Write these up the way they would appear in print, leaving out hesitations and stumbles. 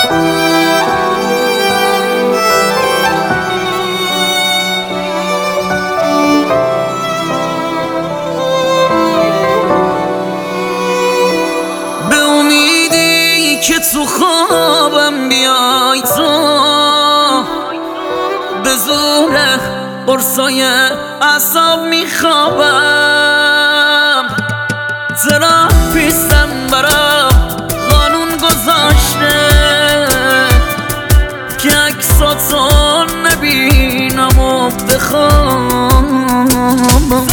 که تو خوابم بیای تو به زور قرصای اعصاب میخوابم تراپیستم برام قانون گذاشته که عکساتو نبینم و بخوابم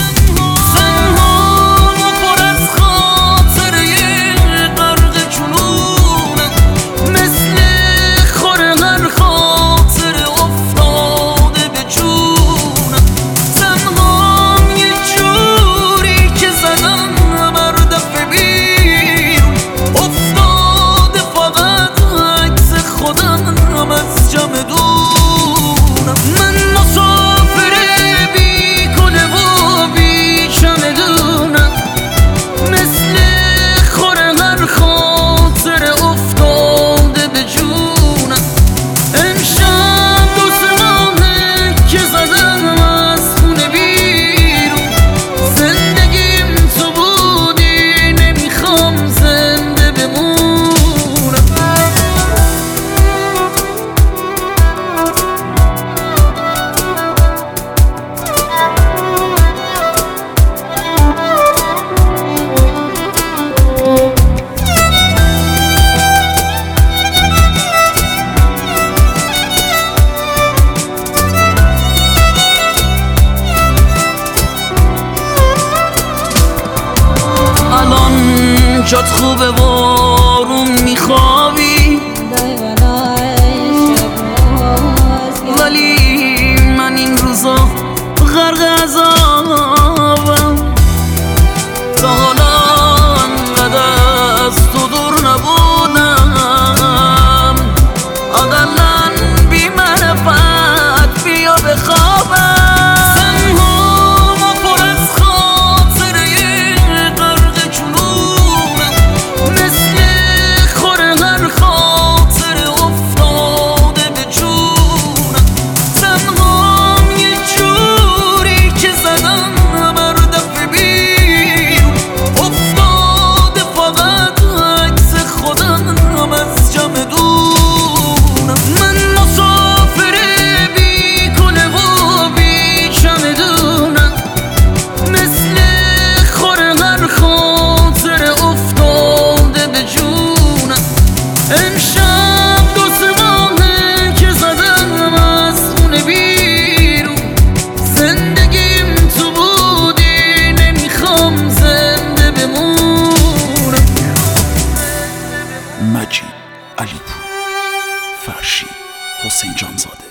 جات خوبه بارون میخوابی ولی من این روزا غرق عذابم تا حالا انقدر از تو دور نبودم اقلن بی معرفت بیا بخوابم مجید علیپور فرشی حسین جانزاده